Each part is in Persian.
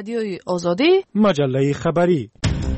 رادیوی آزادی، مجله خبری.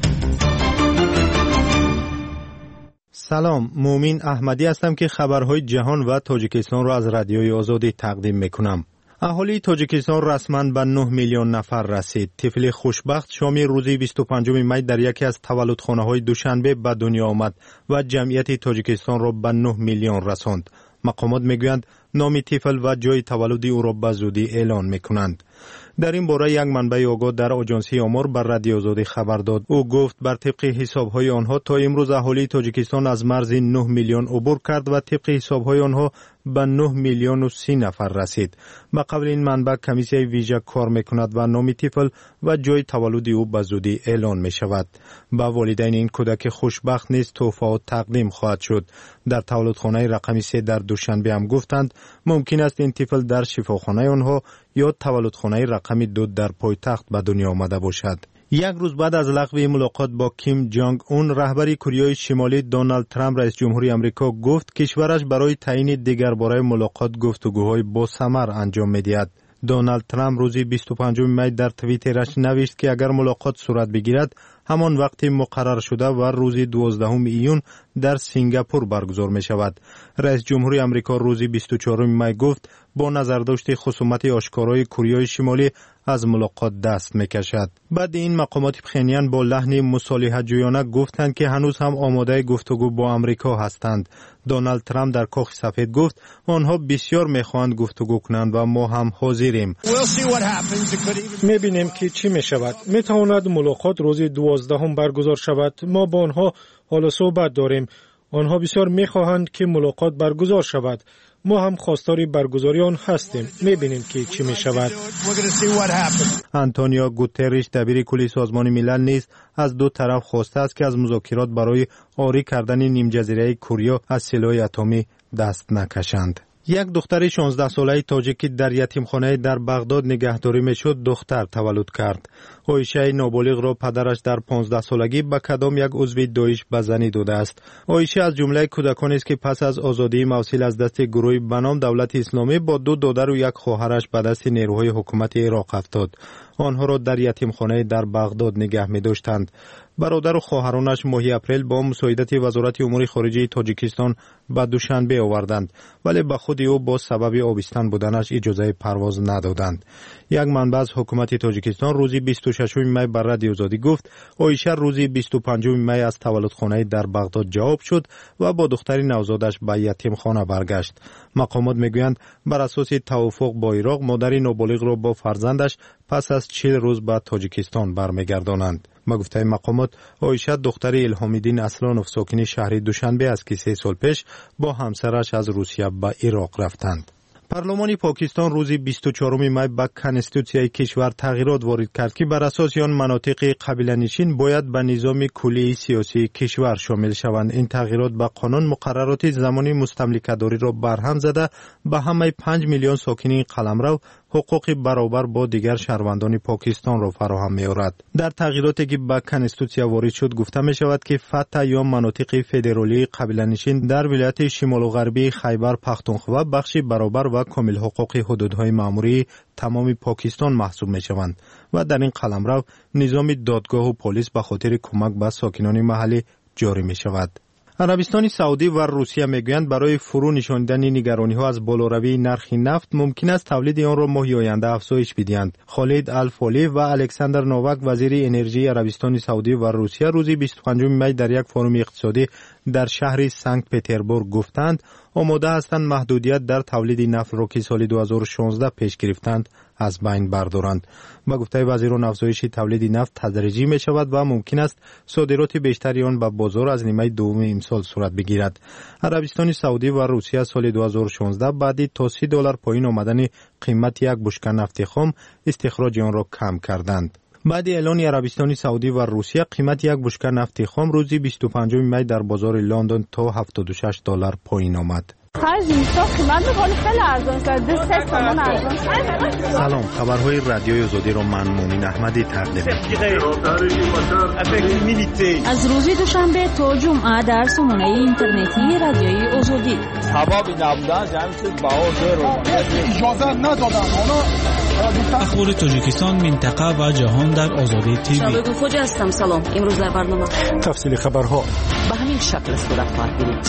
سلام، مومین احمدی هستم که خبرهای جهان و تاجیکستان را از رادیوی آزادی تقدیم میکنم. اهالی تاجیکستان رسما به 9 میلیون نفر رسید. طفل خوشبخت شامی روزی 25 می در یکی از تولدخانه‌های دوشنبه به دنیا آمد و جمعیت تاجیکستان را به 9 میلیون رساند. مقامات میگویند نام طفل و جای تولد او را به زودی اعلان میکنند. در این باره یک منبع آگاه در آژانسی آمار بر رادیو آزادی خبر داد. او گفت بر طبق حساب‌های آنها تا امروز اهالی تاجیکستان از مرز 9 میلیون عبور کرد و طبق حساب‌های آنها به 9 میلیون و 30 نفر رسید. به قبل این منبع کمیسیون ویژه کار میکند و نام طفل و جای تولد او به زودی اعلان می شود. به والدین این کودک خوشبخت نیز تحفات تقدیم خواهد شد. در تولدخانه رقم 3 در دوشنبه هم گفتند ممکن است این طفل در شفاخانه آنها یا تولدخانه رقم 2 در پایتخت به دنیا آمده باشد. یک روز بعد از لغو ملاقات با کیم جانگ اون، رهبر کره شمالی دونالد ترامپ رئیس جمهوری آمریکا گفت کشورش برای تعیین دیگرباره ملاقات گفتگوهای با ثمر انجام می‌دهد. دونالد ترامپ روزی 25 می در توییترش نوشت که اگر ملاقات صورت بگیرد همان وقتی مقرر شده و روزی 12 ایون در سنگاپور برگزار می شود. رئیس جمهوری آمریکا روزی 24 می گفت با نظرداشت خصومت آشکارای کره شمالی از ملاقات دست می کشد. بعد این مقامات پخینیان با لحن مصالحه جویانه گفتند که هنوز هم آماده گفتگو با آمریکا هستند. دونالد ترامپ در کاخ سفید گفت آنها بسیار میخواهند گفتگو کنند و ما هم حاضریم. میبینیم که چی می شود. می تواند ملاقات روزی 12 برگزار شود. ما با آنها حال صحبت داریم. آنها بسیار میخواهند که ملاقات برگزار شود. ما هم خواستار برگزاری آن هستیم. میبینیم که چی می شود. آنتونیو گوترش دبیر کل سازمان ملل نیز از دو طرف خواسته است که از مذاکرات برای عاری کردن نیم جزیره کره از سلاح اتمی دست نکشند. یک دختر 16 ساله تاجیکی در یتیمخانه در بغداد نگهداری میشد دختر تولد کرد. عایشه نابالغ را پدرش در 15 سالگی به کدام یک عضو داعش به زنی داده است. عایشه از جمله کودکانی است که پس از آزادی موصل از دست گروهی به نام دولت اسلامی با 2 دادر و یک خواهرش به دست نیروهای حکومت عراق افتاد. آنها را در یتیمخانه در بغداد نگه می داشتند. برادر و خواهرانش ماه اپریل با مساعدت وزارت امور خارجه تاجیکستان به دوشنبه آوردند، ولی به خود او با سبب آبستن بودنش اجازه پرواز ندادند. یک منبع از حکومت تاجیکستان روزی 26 می بر رادیو آزادی گفت عایشه روزی 25 می از تولدخانه در بغداد جواب شد و با دختر نوزادش به یتیمخانه برگشت. مقامات میگویند بر اساس توافق با عراق مادر نابالغ را با فرزندش پس از 40 روز به تاجیکستان برمیگردانند. با گفته مقامات عایشه دختر الهامیدین اسلانوف ساکن شهر دوشنبه است که 3 سال پیش با همسرش از روسیه به عراق رفتند. پارلمان پاکستان روزی 24 می به کنستیتوسیای کشور تغییرات وارد کرد که بر اساس آن مناطق قبیله‌نشین باید به نظام کلی سیاسی کشور شامل شوند. این تغییرات به قانون مقررات زمانی مستملکه‌داری را برهم زده به همه 5 میلیون ساکن قلمرو حقوق برابر با دیگر شهروندان پاکستان را فراهم می‌آورد. در تغییراتی که به کنستیتوسیا وارد شد گفته می شود که فتح یا مناطق فدرالی قبیله‌نشین در ولایت شمال و غربی خیبر پختونخوا بخشی برابر و کامل حقوق حدودهای مأموری تمام پاکستان محسوب می شوند و در این قلمرو نظام دادگاه و پلیس به خاطر کمک به ساکنان محلی جاری می شود. عربستان سعودی و روسیه میگویند برای فرو نشاندن نگرانی‌ها از بالاروی نرخ نفت ممکن است تولید آن را ماه آینده افزایش بدهند. خالد الفالی و الکساندر نوواک وزیر انرژی عربستان سعودی و روسیه روزی 25 می در یک فروم اقتصادی در شهر سنت پترزبورگ گفتند آماده هستند محدودیت در تولید نفت را که سال 2016 پیش گرفتند از بین بردارند. با گفته وزیران افزایش تولید نفت تدریجی می شود و ممکن است صادرات بیشتری آن به بازار از نیمه دوم امسال صورت بگیرد. عربستان سعودی و روسیه سال 2016 بعد تا $30 پایین آمدن قیمت یک بشکه نفت خام استخراج آن را کم کردند. بعد اعلان عربستان سعودی و روسیه قیمت یک بشکه نفت خام روزی 25 می در بازار لندن تا $76 پایین آمد. سلام، خبرهای رادیوی آزادی را من مومین احمدی تقدیم می‌کنم. از روز دوشنبه تا جمعه در سامانه اینترنتی رادیوی آزادی. سبب نبودن جمعیت باور رو اجازه ندادن. اخبار تاجیکستان، منطقه و جهان در آزادی تیوی. شبگو خوجا هستم. سلام. امروز در برنامه تفصیل خبرها به همین شکل صورت خواهد گرفت.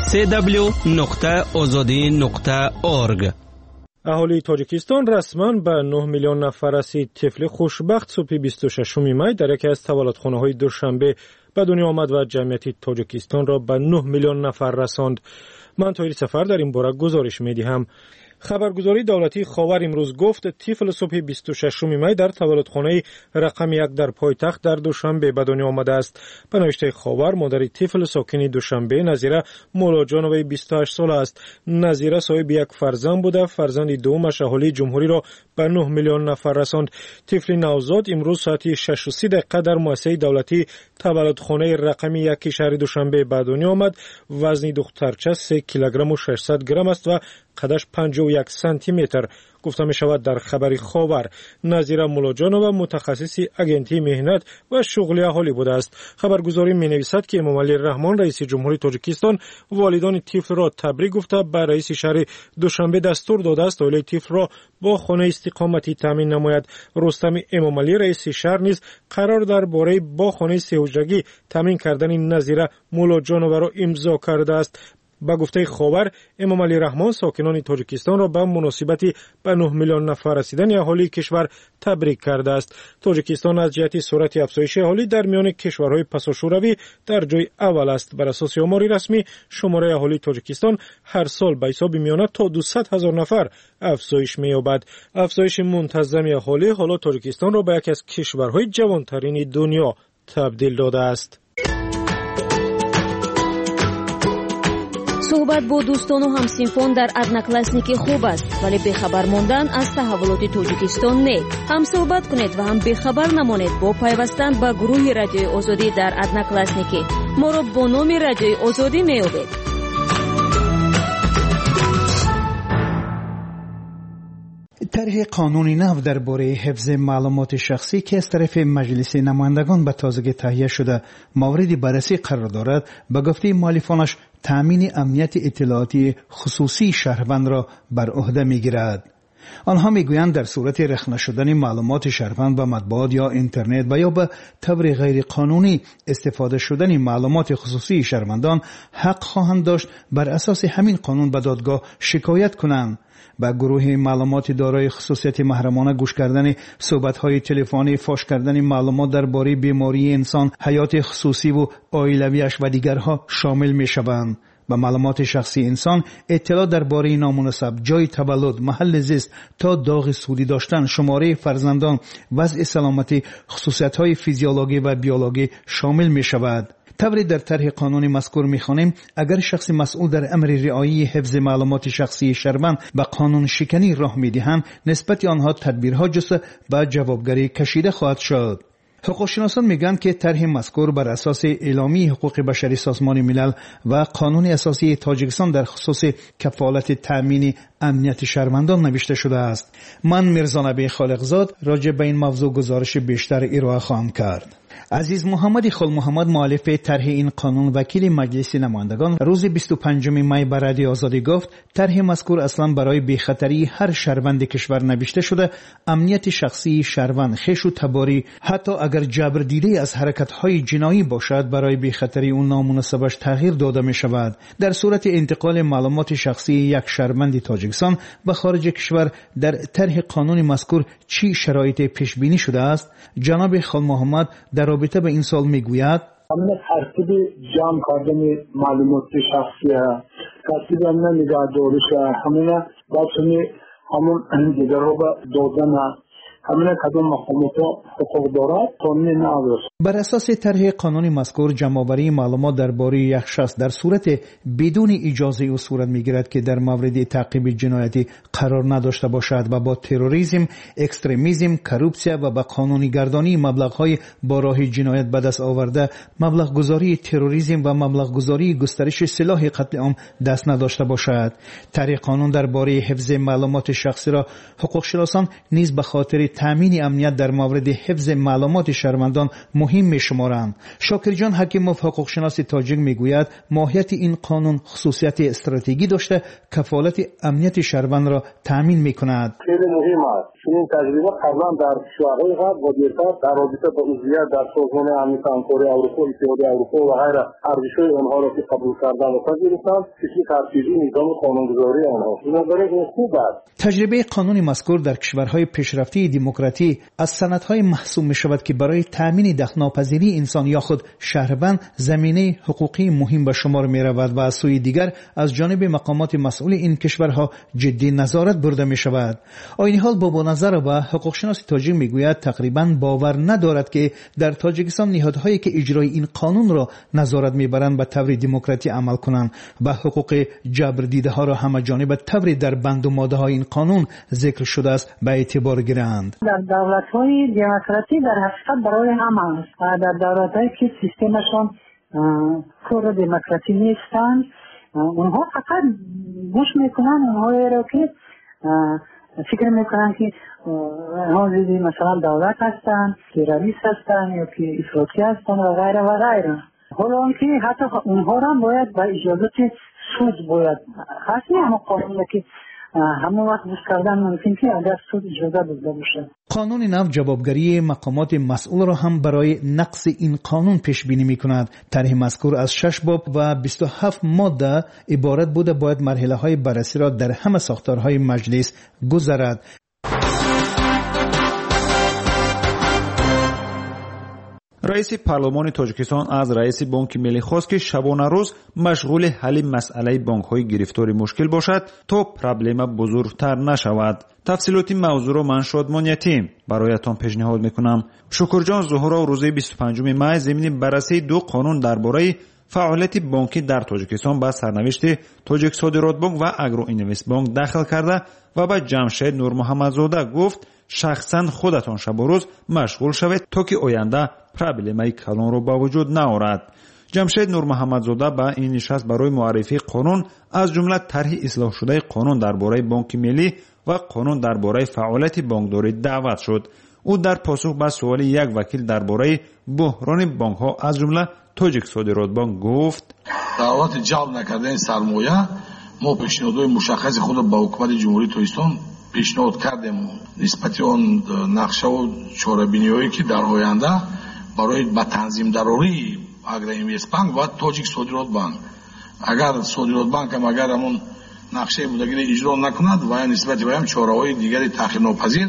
www.azadi.org. اهالی تاجیکستان رسما به 9 میلیون نفر رسید. طفل خوشبخت صبح 26 می در یکی از تولدخانه‌های دوشنبه به دنیا آمد و جمعیت تاجیکستان را به 9 میلیون نفر رساند. من طاهر سفر در این باره گزارش می‌دهم. خبرگزاری دولتی خاور امروز گفت طفل صبح 26 می در تولدخانه رقم 1 در پایتخت در دوشنبه به دنیا آمده است. به نوشته خاور مادر طفل ساکن دوشنبه نظیره مولاجانوی 28 ساله است. نظیره صاحب یک فرزند بوده. فرزند دومش اهالی جمهوری را به 9 میلیون نفر رساند. طفل نوزاد امروز ساعت 6:30 در مؤسسه دولتی تولدخانه رقم 1 شهر دوشنبه به دنیا آمد. وزن دخترچه 3 کیلوگرم و 600 گرم است و قدش 51 سانتی متر. گفته می شود در خبری خاور نظیره مولاجانوف متخصص اگنتی مهنت و شغلی اهالی بوده است. خبرگزاری می نویسد که امام علی رحمان رئیس جمهوری تاجیکستان والدان طفل را تبریک گفته به رئیس شهر دوشنبه دستور داده است اولی طفل را با خانه استقامتی تامین نماید. رستم امام علی رئیس شهر نیز قرار درباره با خانه سه حجرگی تامین کردن نظیره مولاجانوف را امضا کرده است. با گفته خاور امام علی رحمان ساکنان تاجیکستان را به مناسبت به 9 میلیون نفر رسیدن اهالی کشور تبریک کرده است. تاجیکستان از جهت سرعت افزایش اهالی در میان کشورهای پساشوروی در جای اول است. بر اساس آمار رسمی شماره اهالی تاجیکستان هر سال به حساب میانه تا 200,000 نفر افزایش می‌یابد. افزایش منتظم اهالی حالا تاجیکستان را به یکی از کشورهای جوانترین دنیا تبدیل داده است. صحبت با دوستان و همسنفان در ادناکلاسنیکی خوب است، ولی بخبر ماندن از تحولات تاجیکستان نه. هم صحبت کنید و هم بخبر نمانید با پیوستن به گروه رادیوی آزادی در ادناکلاسنیکی. ما را با نام رادیوی آزادی می‌یابید. طرح قانونی نو درباره حفظ معلومات شخصی که از طرف مجلس نمایندگان به تازگی تهیه شده مورد بررسی قرار دارد، به گفته مؤلفانش تامین امنیت اطلاعاتی خصوصی شهروند را بر عهده می‌گیرد. آنها میگویند در صورت رخنه شدن معلومات شهروند به مطبوعات یا اینترنت و یا به طور غیر قانونی استفاده شدن معلومات خصوصی شهروندان حق خواهند داشت بر اساس همین قانون به دادگاه شکایت کنند. با گروه معلومات دارای خصوصیت محرمانه گوش کردن صحبت‌های تلفنی، فاش کردن معلومات درباره بیماری انسان، حیات خصوصی و عائلویش و دیگرها شامل می‌شوند. با معلومات شخصی انسان اطلاع درباره نامناسب، جای تولد، محل زیست تا داغ سودی داشتن، شماره فرزندان، وضع سلامتی، خصوصیت‌های فیزیولوژی و بیولوژی شامل می‌شود. طوری در طرح قانون مذکور می‌خوانیم اگر شخص مسئول در امر رعایت حفظ معلومات شخصی شهروند به قانون شکنی راه می‌دهند، نسبت آنها تدبیرها جسته به جوابگری کشیده خواهد شد. حقوقشناسان میگن که طرح مذکور بر اساس اعلامیه حقوق بشری سازمان ملل و قانون اساسی تاجیکستان در خصوص کفالت تامین امنیت شهروندان نوشته شده است. من میرزا نبی خالقزاد راجع به این موضوع گزارش بیشتر ارائه خواهم کرد. عزیز محمد خل محمد مؤلف طرح این قانون وکیل مجلس نمایندگان روز 25 می بر رادیو آزادی گفت طرح مذکور اصلا برای بی‌خطری هر شهروند کشور نوشته شده. امنیت شخصی شهروند خویش و تباری حتی اگر جبر دیده از حرکت‌های جنایی باشد برای بی‌خطری اون نامناسبش تغییر داده می شود. در صورت انتقال معلومات شخصی یک شهروند تاجیکستان به خارج کشور در طرح قانون مذکور چی شرایط پیش بینی شده است؟ جناب خل محمد در رابطه به این سال میگوید همین ترتیب جمع کردن معلومات شخصی ترتیب همین نگهداریش همین باتونی همون دیگر رو دادن همین کدوم مقامات حقوق دارد قانون نوست. بر اساس طرح قانون مذکور جمع‌آوری معلومات درباره یک شخص در صورت بدون اجازه او صورت میگیرد که در مورد تعقیب جنایتی قرار نداشته باشد و با تروریسم، اکستریمیسم، کورپسیا و با قانونی گردانی مبلغ‌های با راه جنایت به دست آورده، مبلغ گذاری تروریسم و مبلغ گذاری گسترش سلاح قتل عام دست نداشته باشد. طرح قانون درباره حفظ معلومات شخصی را حقوقشناسان نیز به خاطر تامین امنیت در مورد حفظ معلومات شهروندان مهم می‌شمارند. شاکر جان حکیموف حقوقشناس تاجیک میگوید ماهیت این قانون خصوصیت استراتژیکی داشته کفالت امنیت شهروند را تامین می‌کند. خیلی مهم است. این تجربه قبلا در کشورهای غرب و دیگر در رابطه با عضویت در سازمان امنیت همکاری اروپا، اتحادیه اروپا و غیره ارزش‌های آنها را که قبول کردن و پذیرفتند کسی ترتیبی نظام قانونگذاری آنها این خوب است. تجربه قانون مذکور در کشورهای پیشرفته دموکراتی از سندهای محسوب می‌شود که برای تامین دخل‌ناپذیری انسان یا خود شهروند زمینه حقوقی مهم به شمار می‌رود و از سوی دیگر از جانب مقامات مسئول این کشورها جدی نظارت برده می‌شود. این حال با نظر و حقوقشناس تاجیک میگوید تقریباً باور ندارد که در تاجیکستان نهادهایی که اجرای این قانون را نظارت میبرند به طور دموکراتی عمل کنند و حقوق جبر دیده ها را همه جانبه طور در بند و ماده های این قانون ذکر شده است به اعتبار گیرند. در دولت‌های دموکراتی در حقیقت برای همه است. در دولت‌هایی که سیستمشان کور دموکراتی نیستند اونها فقط گوش میکنن اونهایی را که فکر میکنن که حاضری مثلا دولت هستن، تروریست هستن یا که افراطی هستن و غیره و غیره. حالا اونکه حتی اونها را باید با اجازت سود باید خاصی همه قانون که همه وقت بوز کردن ممکن که اگر سود اجازه داده باشه. قانون نو جوابگری مقامات مسئول را هم برای نقض این قانون پیش بینی می کند. طرح مذکور از 6 باب و 27 ماده عبارت بوده باید مرحله های بررسی را در همه ساختارهای مجلس گذرد. رئیس پارلمان تاجیکستان از رئیس بانک ملی خواست که شبانه روز مشغول حل مسئله بانک‌های گرفتاری مشکل باشد تا پرابلم بزرگتر نشود. تفصیلات موضوع را من شادمان یتیم برایتان پیشنهاد میکنم. شکرجان ظهور روز 25 می ضمن بررسی دو قانون درباره فعالیت بانکی در تاجیکستان با سرنوشت تاجیک صادرات بانک و اگرو اینوست بانک داخل کرده و به جمشید نور محمدزاده گفت شخصا خودتان شب و روز مشغول شوید تا که آینده پرابلمای کلان رو با وجود نآورد. جمشید نور محمدزاده با این نشست برای معرفی قانون از جمله طرح اصلاح شده قانون درباره بانک ملی و قانون درباره فعالیت بانکداری دعوت شد. او در پاسخ به سوال یک وکیل درباره بحران بانک ها از جمله تاجیک صادرات بانک گفت دعوت جلب نکردن سرمایه ما پیشنهادهای مشخص خود با حکومت جمهوری تاجیکستان پیشنهاد کردیم نسبت آن نقشه و چاره‌بینی‌هایی که در آینده برای با تنظیم ضروری اگر اینوست بانک و تاجیک صادرات بانک اگر صادرات بانک هم اگر همون نقشه بودگی اجرا نکند و نسبت به هم چاره‌های دیگری تأخیر ناپذیر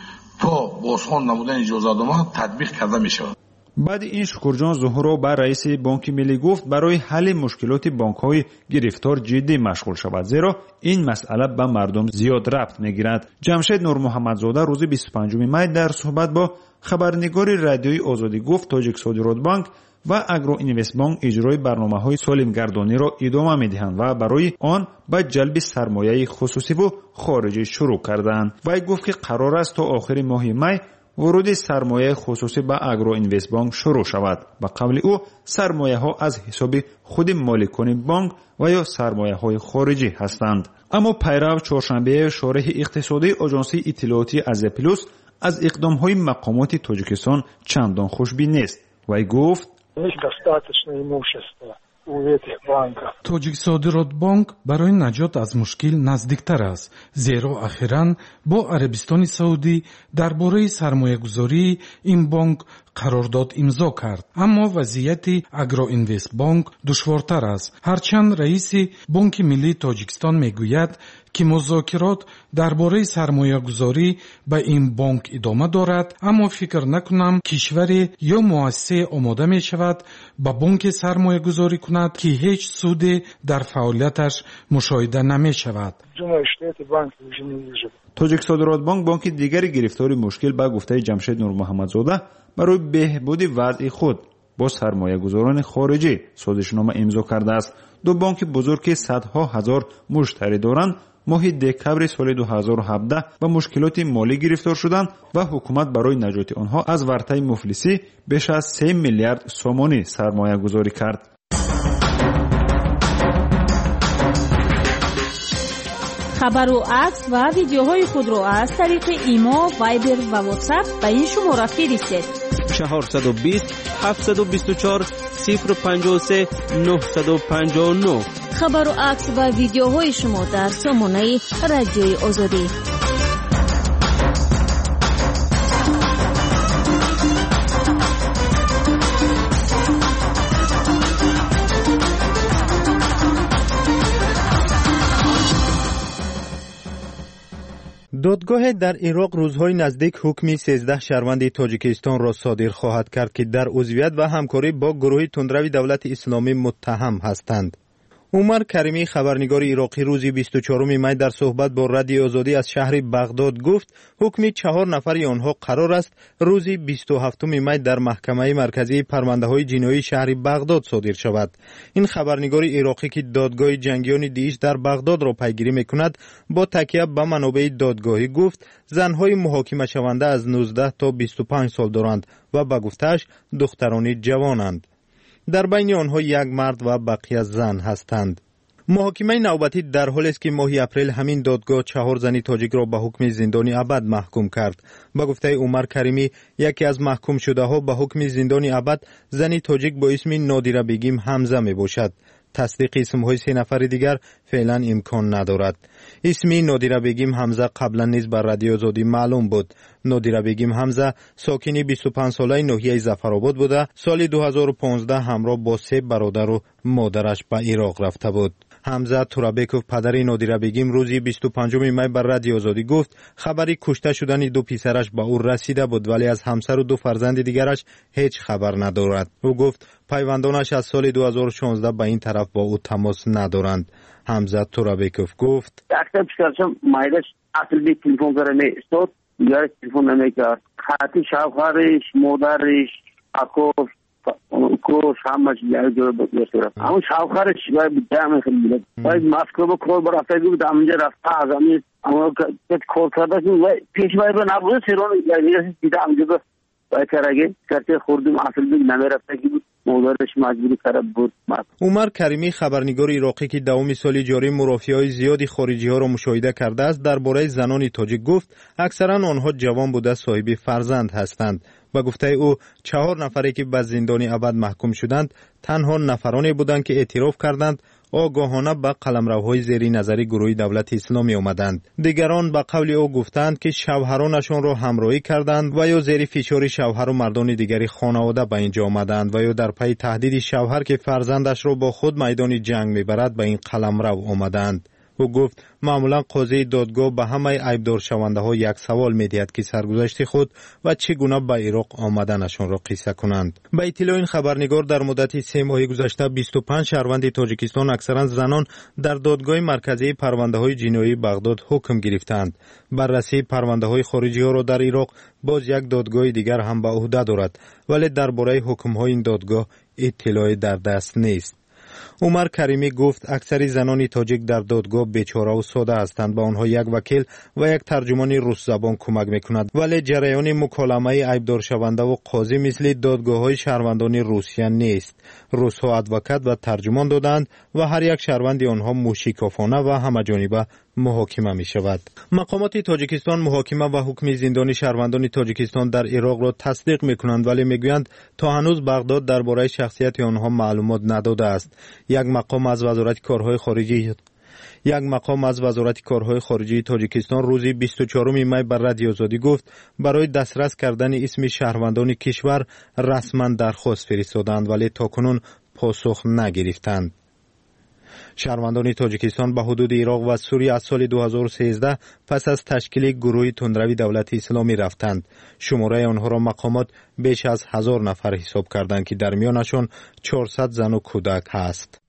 تا بازخوان نمودن اجازه‌نامه تطبیق کرده می‌شود. بعد این شکرجان ظهور بر رئیس بانک ملی گفت برای حل مشکلات بانک‌های گرفتار جدی مشغول شود زیرا این مسئله به مردم زیاد ربط می‌گیرد. جمشید نور محمدزاده روز 25 می در صحبت با خبرنگار رادیوی آزادی گفت تاجیک صادرات بانک و اگرو اینوست بانک اجرای برنامه‌های سالمگردانی را ادامه می‌دهند و برای آن به جلب سرمایه خصوصی و خارجی شروع کردند. وی گفت که قرار است تا آخر ماه می ورود سرمایه خصوصی به اگرو اینوست بانک شروع شود. به قول او سرمایه ها از حساب خود مالکان بانک و یا سرمایه های خارجی هستند. اما پیرو چهارشنبه شارح اقتصادی آژانس اطلاعاتی آزیا پلوس از اقدام های مقامات تاجیکستان چندان خوشبین نیست. وی گفت توجیک صادرات بانک برای نجات از مشکل نزدیکتر است زیرا اخیراً با عربستان سعودی درباره سرمایه‌گذاری این بانک قرارداد امضا کرد اما وضعیت اگرو اینوست بانک دشوارتر است هرچند رئیس بانک ملی تاجیکستان میگوید که مذاکرات درباره سرمایه‌گذاری به این بانک ادامه دارد اما فکر نکنم کشوری یا مؤسسه آماده می شود به بانک سرمایه‌گذاری کند که هیچ سودی در فعالیتش مشاهده نمی شود. تاجیک صادرات بانک بانک دیگری گرفتار مشکل به گفته جمشید نور محمدزاده برای بهبود وضع خود با سرمایه‌گذاران خارجی سازشنامه امضا کرده است. دو بانک بزرگ که صدها هزار مشتری دارند ماه دکبر سال 2017 با مشکلات مالی گرفتار شدند و حکومت برای نجات آنها از ورطه مفلسی بیش از 3 میلیارد سومانی سرمایه گذاری کرد. خبر و عکس و ویدیوهای خود را از طریق ایما، وایبر و واتساپ به این شماره فرستید: 420 724 053 959. خبر و عکس و ویدیوهای شما در سامانه رادیوی آزادی. دادگاه در عراق روزهای نزدیک حکمی 13 شهروند تاجیکستان را صادر خواهد کرد که در عضویت و همکاری با گروه تندروی دولت اسلامی متهم هستند. عمر کریمی خبرنگار عراقی روز 24 می در صحبت با رادیو آزادی از شهر بغداد گفت حکم 4 نفر آنها قرار است روز 27 می در محکمه مرکزی پرونده‌های جنایی شهر بغداد صادر شود. این خبرنگار عراقی که دادگاه جنگیان دیش در بغداد را پیگیری می‌کند با تکیه به منابع دادگاهی گفت زن‌های محاکمه شونده از 19 تا 25 سال دارند و به گفته‌اش دختران جوانند. در بین آنها یک مرد و بقیه زن هستند. محاکمه نوبتی در حالی است که ماه اپریل همین دادگاه 4 زن تاجیک را به حکم زندان ابد محکوم کرد. به گفته عمر کریمی یکی از محکوم شده ها به حکم زندان ابد زن تاجیک با اسم نادیره بیگم حمزه می باشد. تصدیق اسمهای 3 نفر دیگر فعلا امکان ندارد. اسم نادیره بیگم حمزه قبلا نیز بر رادیو آزادی معلوم بود. نادیره بیگم حمزه ساکن 25 ساله ناحیه ظفرآباد بوده. سال 2015 همراه با 3 برادر و مادرش به عراق رفته بود. حمزه تورابکوف پدر نادیره بیگم روز 25 می بر رادیو آزادی گفت خبری کشته شدن 2 پسرش به او رسیده بود ولی از همسر و 2 فرزند دیگرش هیچ خبر ندارد. او گفت پیوندانش از سال 2016 به این طرف با او تماس ندارند. حمزه تورابکوف گفت اکثر پسرشم مایدش اصل به تلفن کرده استاد یا تلفن نمیکرد. خاطی شوهرش، مادرش، اکوش کوش همش یاد گرفت. اون شوهرش باید دام خیلی باید مسکو با کار برافته بود همونجا رفت از همین اما که کار کرده بود پیش باید نبود سرون یعنی دیدم همونجا باید کرده کرده خوردیم اصل به نمیرفته بود مادرش مجبوری کرده بود. عمر کریمی خبرنگار عراقی که دوام سال جاری مرافعه‌های زیادی خارجی ها را مشاهده کرده است درباره زنان تاجیک گفت اکثرا آنها جوان بوده صاحب فرزند هستند. با گفته او 4 نفری که به زندان ابد محکوم شدند تنها نفرانی بودند که اعتراف کردند آگاهانه به قلمروهای زیر نظری گروه دولت اسلامی آمدند. دیگران به قول او گفتند که شوهرانشان را همراهی کردند و یا زیر فشار شوهر و مردان دیگری خانواده به اینجا آمدند و یا در پی تهدید شوهر که فرزندش را با خود میدان جنگ میبرد به این قلمرو آمدند. او گفت معمولا قاضی دادگاه به همه عیبدار شونده ها یک سوال میدهد که سرگذشت خود و چگونه به عراق آمدنشان را قصه کنند. به اطلاع این خبرنگار در مدت 3 ماه گذشته 25 شهروند تاجیکستان اکثرا زنان در دادگاه مرکزی پرونده های جنایی بغداد حکم گرفتند. بررسی پرونده های خارجی ها را در عراق باز یک دادگاه دیگر هم به عهده دارد ولی درباره حکم های این دادگاه اطلاعی در دست نیست. عمر کریمی گفت اکثر زنان تاجیک در دادگاه بیچاره و ساده هستند. با آنها یک وکیل و یک ترجمان روس زبان کمک میکند ولی جریان مکالمه عیبدار شونده و قاضی مثل دادگاه‌های شهروندان روسیه نیست. روس‌ها ادوکات و ترجمان دادند و هر یک شهروند آنها موشکافانه و همه‌جانبه محاکمه می شود. مقامات تاجیکستان محاکمه و حکم زندانی شهروندان تاجیکستان در عراق را تصدیق می کنند ولی می گویند تا هنوز بغداد درباره شخصیت آنها معلومات نداده است. یک مقام از وزارت کارهای خارجی تاجیکستان روز 24 می بر رادیو آزادی گفت برای دسترس کردن اسم شهروندان کشور رسما درخواست فرستادند ولی تاکنون پاسخ نگرفتند. شهروندان تاجیکستان به حدود عراق و سوریه از سال 2013 پس از تشکیل گروه تندروی دولت اسلامی رفتند. شماره آنها را مقامات بیش از 1000 نفر حساب کردند که در میانشان 400 زن و کودک هست.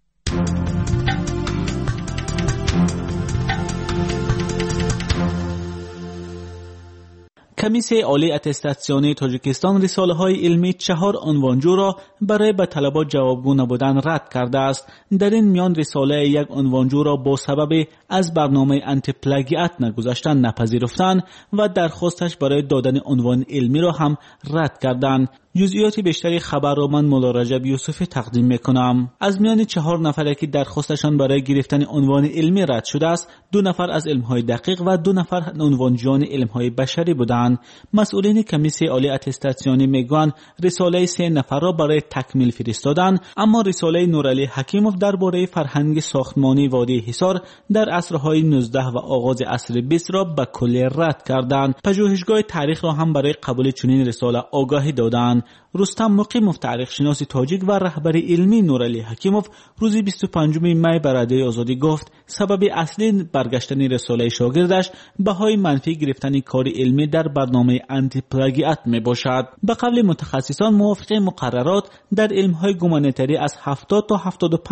کمیسیون عالی اتستاسیون تاجیکستان رساله‌های علمی 4 عنوانجو را برای به طلبات جوابگو نبودن رد کرده است. در این میان رساله یک عنوانجو را با سبب از برنامه انتی پلاگیات نگذاشتن نپذیرفتند و درخواستش برای دادن عنوان علمی را هم رد کردند. جزئیات بیشتری خبر را من مولا رجب یوسفی تقدیم میکنم. از میان 4 نفر که درخواستشان برای گرفتن عنوان علمی رد شده است، 2 نفر از علمهای دقیق و 2 نفر عنوانجویان علمهای بشری بودند. مسئولین کمیسیون عالی اتستاسیونی میگویند رساله 3 نفر را برای تکمیل فرستادند، اما رساله نورعلی حکیموف درباره فرهنگ ساختمانی وادی حصار در عصرهای 19 و آغاز عصر 20 را به کلی رد کردند. پژوهشگاه تاریخ را هم برای قبول چنین رساله آگاهی دادند. رستم مقیموف تاریخ شناس تاجیک و رهبر علمی نورعلی حکیموف روز 25 می به رادیوی آزادی گفت سبب اصلی برگشتن رساله شاگردش بهای منفی گرفتن کار علمی در برنامه آنتی پلاگیات می باشد. به قول متخصصان موافق مقررات در علمهای گومانیتری از 70 تا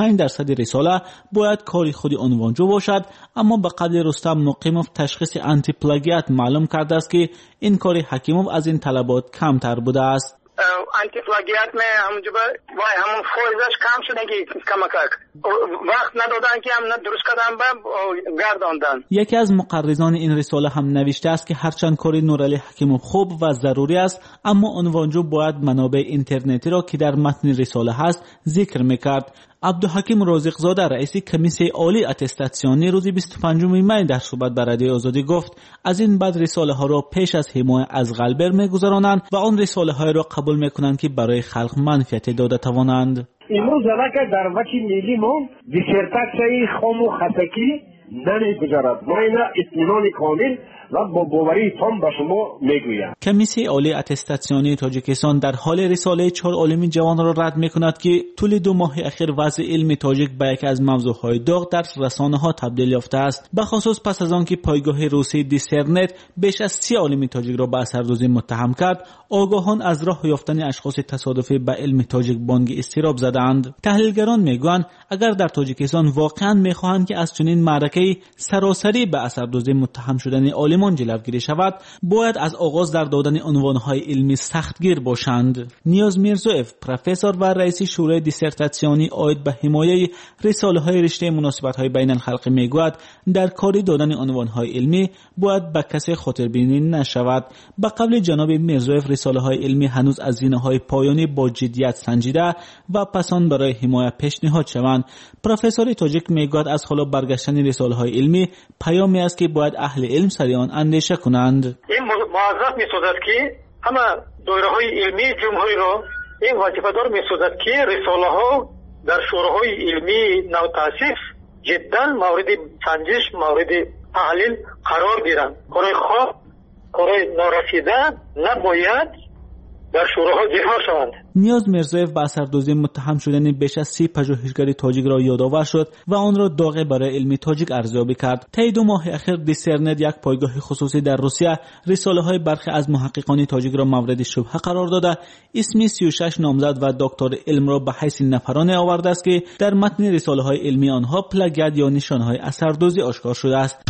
75% رساله باید کاری خود عنوانجو باشد، اما به قول رستم مقیموف تشخیص آنتی پلاگیات معلوم کرده است که این کار حکیموف از این طلبات کمتر بوده است. آنتی پلاگیات میں همون فوزش کم شده که کمک وقت ندادن که هم درست کردن به گرداندن. یکی از مقرران این رساله هم نوشته است که هرچند کار نورعلی حکیموف خوب و ضروری است، اما عنوانجو باید منابع اینترنتی را که در متن رساله هست ذکر میکرد. عبدالحکیم رازقزاده رئیس کمیسیون عالی اتستاسیونی روز 25 می در صحبت با رادیوی آزادی گفت از این بعد رساله ها را پیش از حمایت از غلبر میگذرانند و آن رساله های را قبول میکنند که برای خلق منفعت داده توانند. امروز که در وقت ملی ما دیسرتاسیون خام و خطکی نمیگذارد. ما اینا اطمینان کامل و با باوری تام به شما میگویم. کمیسیون عالی اتستاسیونی تاجیکستان در حال رساله 4 عالم جوان را رد میکند که طول 2 ماه اخیر وضع علم تاجیک به یکی از موضوعهای داغ در رسانه‌ها تبدیل یافته است، به خصوص پس از آنکه پایگاه روسی دیسرنت بیش از 30 عالم تاجیک را به اثردوزی متهم کرد. آگاهان از راه یافتن اشخاص تصادفی به علم تاجیک بانگ اضطراب زدند. تحلیلگران میگویند اگر در تاجیکستان واقعا میخواهند که از چنین معرکه سراسری به اثردوزی متهم شدن عالمان جلوگیری شود، باید از آغاز در دادن عنوانهای علمی سختگیر باشند. نیاز میرزویف پروفسور و رئیس شورای دیسرتاسیونی عاید به حمایه رساله‌های رشته مناسبت‌های بین الخلقی میگوید در کاری دادن عنوانهای علمی باید به کسی خاطربینی نشود. به قول جناب میرزویف رساله‌های علمی هنوز از زینه‌های پایانی با جدیت سنجیده و پسان برای حمایت پیشنهاد شوند. پروفسور تاجیک میگوید از حالا برگشتن رساله‌های علمی پیامی است که باید اهل علم سریعا اندیشه کنند. این موظف می‌سازد که همه دایره‌های علمی جمهوری را این وظیفه دار می‌سازد که رساله‌ها در شوراهای علمی نو تأسیس جدا مورد سنجش، مورد تحلیل قرار گیرند. کارهای خوب، کارهای نارسیده نباید در شوراها جهان شوند. نیاز میرزویف به اثردوزی متهم شدن بیش از 30 پژوهشگر تاجیک را یادآور شد و آن را داغ برای علم تاجیک ارزیابی کرد. طی 2 ماه اخیر دیسرنت یک پایگاه خصوصی در روسیه رساله‌های برخی از محققان تاجیک را مورد شبهه قرار داده. اسم 36 نامزد و دکتر علم را به حیث نفرانه آورده است که در متن رساله‌های علمی آنها پلاگیات یا نشانه‌های اثردوزی آشکار شده است.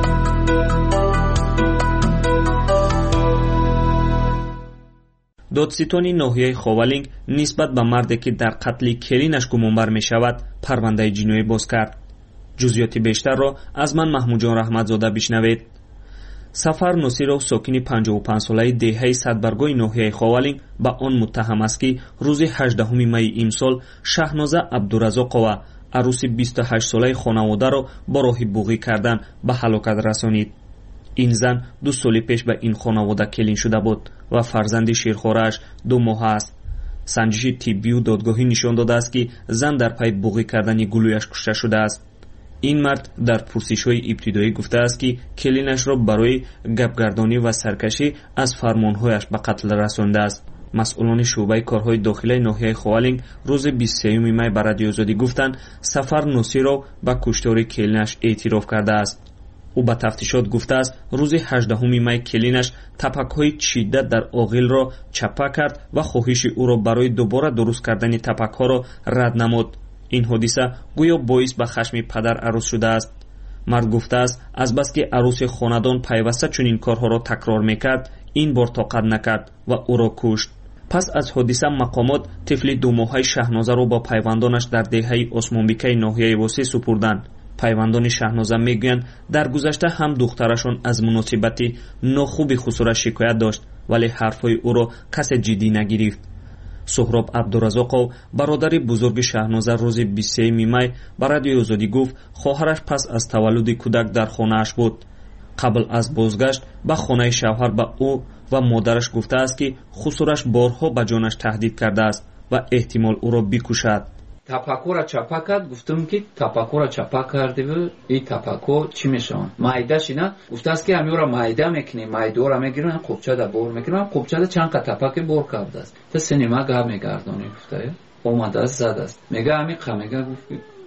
دادستانی ناحیه خاولینگ نسبت به مردی که در قتل کلینش گمانبر می شود پرونده جنایی باز کرد. جزئیات بیشتر را از من محمود جان رحمتزاده بشنوید. سفر نصیرов ساکن 55 ساله دهه صدبرگاه ناحیه خاولینگ به آن متهم است که روز 18 می امسال شهنازه عبدالرزاقова عروس 28 ساله خانواده را با راه بوغی کردن به هلاکت رسانید. این زن 2 سال پیش به این خانواده کلین شده بود و فرزند شیرخوارش 2 ماه است. سنجش طبی و دادگاهی نشان داده است که زن در پی بوغی کردن گلویش کشته شده است. این مرد در پرسش‌های ابتدایی گفته است که کلینش را برای گپگردانی و سرکشی از فرمانهایش به قتل رسانده است. مسئولان شعبه کارهای داخلی ناحیه خاولینگ روز 23 می به رادیوی آزادی گفتند سفر نصیرov به کشتار کلینش اعتراف کرده است. او به تفتیشات گفته است روز 18 می کلینش تپک‌های چیده در آغیل را چپه کرد و خواهش او را برای دوباره درست کردن تپک‌ها را رد نمود. این حادثه گویا باعث به خشم پدر عروس شده است. مرد گفته است از بس که عروس خاندان پیوسته چنین کارها را تکرار میکرد این بار طاقت نکرد و او را کشت. پس از حادثه مقامات طفل 2 ماهه شهنازه را با پیوندانش در دهه عثمانبیکه ناحیه واسی سپردند. پیوندان شهنازه میگویند در گذشته هم دخترشان از مناسبت ناخوبی خسرو شکایت داشت ولی حرفهای او را کس جدی نگرفت. سهراب عبدالرزاقov برادر بزرگ شهنازه روز 23 می به رادیوی آزادی گفت خواهرش پس از تولد کودک در خانه‌اش بود. قبل از بازگشت به خانه شوهر به او و مادرش گفته است که خسورش بارها به جانش تهدید کرده است و احتمال او را بکشد. تپاکو چپا کرد. گفتم که تپاکو چپا کرده بود. این تپاکو چی میشون؟ معده‌ش اینا گفته است که همین را معده میکنی، معده را میگیرن، خوبچه دا بور میکنن، خوبچه دا چند تا تپاک بور کرده است. تا سینما گاه میگردونی گفته اومده است زد است. میگه همین قمیگه گفت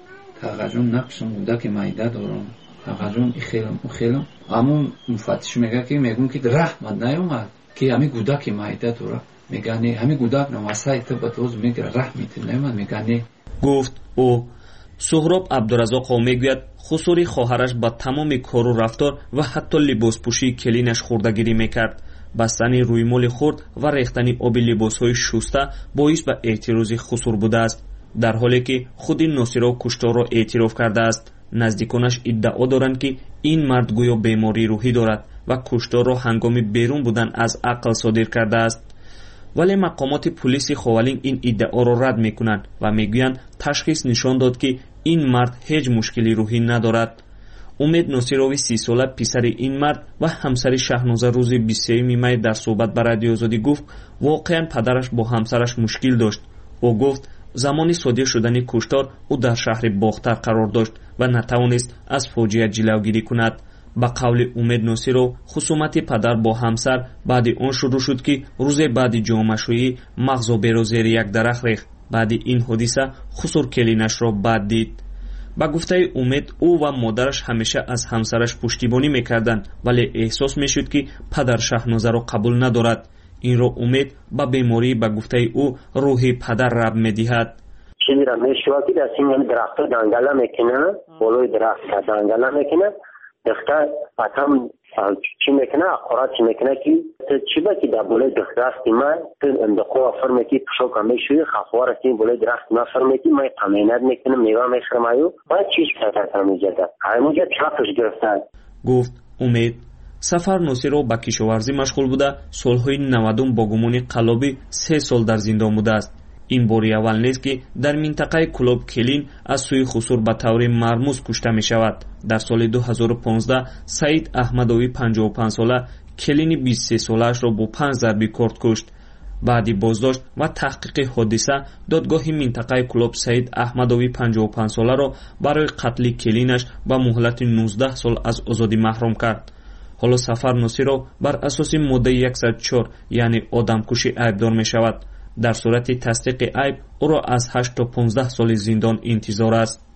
تاجون نقشم بوده که معده دارم. تاجون خیلی همون مفتش میگه که میگم که رحمت نیومد که همین گودک معده داره. میگه نه همین گودک نماسای تو بتوز میگه رحمت نمیاد. میگه نه. گفت او سهراب عبدالرزاق میگوید خسوری خواهرش با تمام کار و رفتار و حتی لباس پوشی کلینش خوردگیری میکرد. بستن روی مال خورد و ریختن آب لباسهای شسته باعث به اعتراض خسور بوده است، در حالی که خود ناصرا کشتار را اعتراف کرده است. نزدیکانش ادعا دارند که این مرد گویا بیماری روحی دارد و کشتار را هنگام بیرون بودن از عقل صادر کرده است. ولی مقامات پلیس خوالینگ این ادعا را رد میکنند و میگویند تشخیص نشان داد که این مرد هیچ مشکلی روحی ندارد. امید ناصروی 30 ساله پسر این مرد و همسر شهنازه روز 23 می در صحبت با رادیو آزادی گفت واقعا پدرش با همسرش مشکل داشت. او گفت زمانی صادر شدن کشتار او در شهر باختر قرار داشت و نتوانست از فاجعه جلوگیری کند. با قول امید ناصرو خصومت پدر با همسر بعد آن شروع شد که روز بعد جامعه‌شویی مغز و بیرو زیر یک درخت ریخت. بعد این حادثه خسور کلینش را بد دید. با گفته امید او و مادرش همیشه از همسرش پشتیبانی میکردند ولی احساس میشد که پدر شهنازه را قبول ندارد. این را امید با بیماری با گفته او روحی پدر رب میدهد. چیزی را میشود که در این درخت دنگله میکنه، بالای درخت دنگله میکنه، دختر اتم چی میکنه، اخورات چی میکنه که چی با که در بالای درخت من تو اندقو فرمه که پشو کمی شوی خفوار که بالای درخت من فرمه که من قمینت میکنم میوه میخرم ایو باید چیز کرده همونجا همونجا چاپش گرفتن. گفت امید. سفر ناصرو با کشاورزی مشغول بوده. سالهای 90 با گمان قلابی 3 سال در زندان بوده است. این باری اول نیست که در منطقه کلاب کلین از سوی خسور به طور مرموز کشته می شود. در سال 2015 سعید احمدوی 55 ساله کلین 23 سالش را با 5 ضربه کارد کشت. بعد بازداشت و تحقیق حادثه دادگاه منطقه کلاب سعید احمدوی 55 ساله را برای قتل کلینش با مهلت 19 سال از آزادی محروم کرد. حالا سفر ناصرو بر اساس ماده 104 یعنی آدمکشی عیبدار می شود. در صورت تصدیق عیب او را از 8 تا 15 سال زندان انتظار است.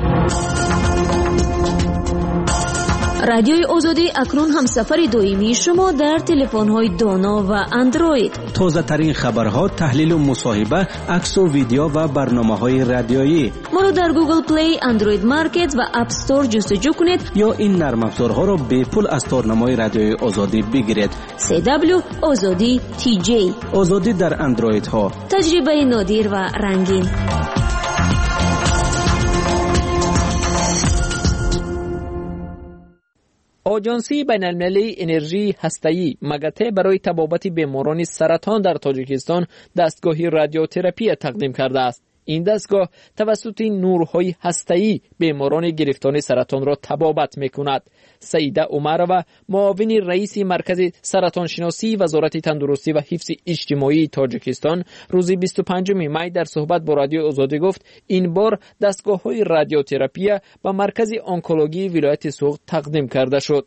رادیوی آزادی اکنون هم سفر دویمی شما در تلفن‌های دانا و اندروید. تازه ترین خبرها، تحلیل و مصاحبه، عکس و ویدیو و برنامه‌های رادیویی. ما رو در گوگل پلی، اندروید مارکت و اپ استور جستجو کنید یا این نرم افزارها را به پول از تارنمای رادیوی آزادی بگیرید. CW آزادی TJ. آزادی در اندروید ها. تجربه نادر و رنگین. آژانسی بین‌المللی انرژی هسته‌ای مگاته برای تبابت بیماران سرطان در تاجیکستان دستگاهی رادیوتراپی تقدیم کرده است. این دستگاه توسط نورهای هسته‌ای بیماران گرفتار سرطان را تبابت می‌کند. سیده عمرova معاون رئیس مرکز سرطان شناسی وزارت تندرستی و حفظ اجتماعی تاجیکستان روز 25 می در صحبت با رادیو آزادی گفت این بار دستگاه‌های رادیوتراپی به مرکز آنکولوژی ولایت سوغد تقدیم کرده شد.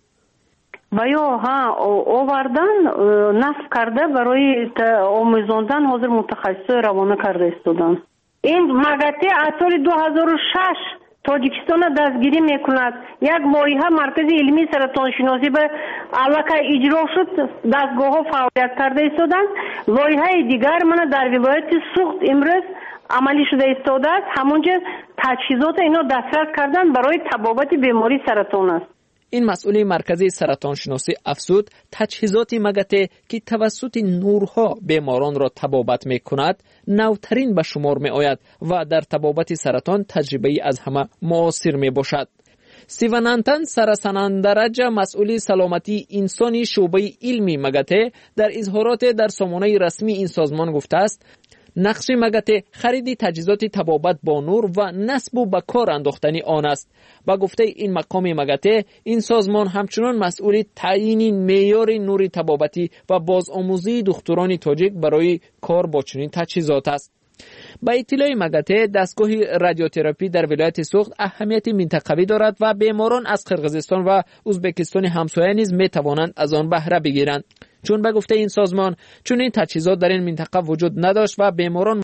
آوردن نصب کرده برای آموزاندن حاضر متخصص روانه کرده استودن. این مگاته از سال 2006 تاجیکستان دستگیری میکند. یک لایحه مرکز علمی سرطان شناسی به علاقه اجرا شد، دستگاه ها فعالیت کرده استودند. لایحه دیگر من در ولایت سوغد امروز عملی شده استوده است. همونجا تجهیزات اینا دسترس کردن برای تبابت بیماری سرطان است. این مسئول مرکزی سرطان شناسی افزود تجهیزات مگاته که توسط نورها بیماران را تبابت می کند نوترین به شمار می آید و در تبابت سرطان تجربه از همه معاصر می باشد. استیون انتن سرسناندرج مسئول سلامتی انسانی شعبه علمی مگاته در اظهارات در سامانه رسمی این سازمان گفته است نقش مگته خرید تجهیزات طبابت با نور و نصب و به کار انداختن آن است. با گفته این مقام مگته، این سازمان همچنان مسئول تعیین معیار نور طبابتی و بازآموزی دختران تاجیک برای کار با چنین تجهیزات است. با اطلاع مگته، دستگاه رادیوتراپی در ولایت سوخت اهمیت منطقوی دارد و بیماران از قرقیزستان و ازبکستان همسایه نیز می توانند از آن بهره بگیرند. چون به گفته این سازمان چون این تجهیزات در این منطقه وجود نداشت و بیماران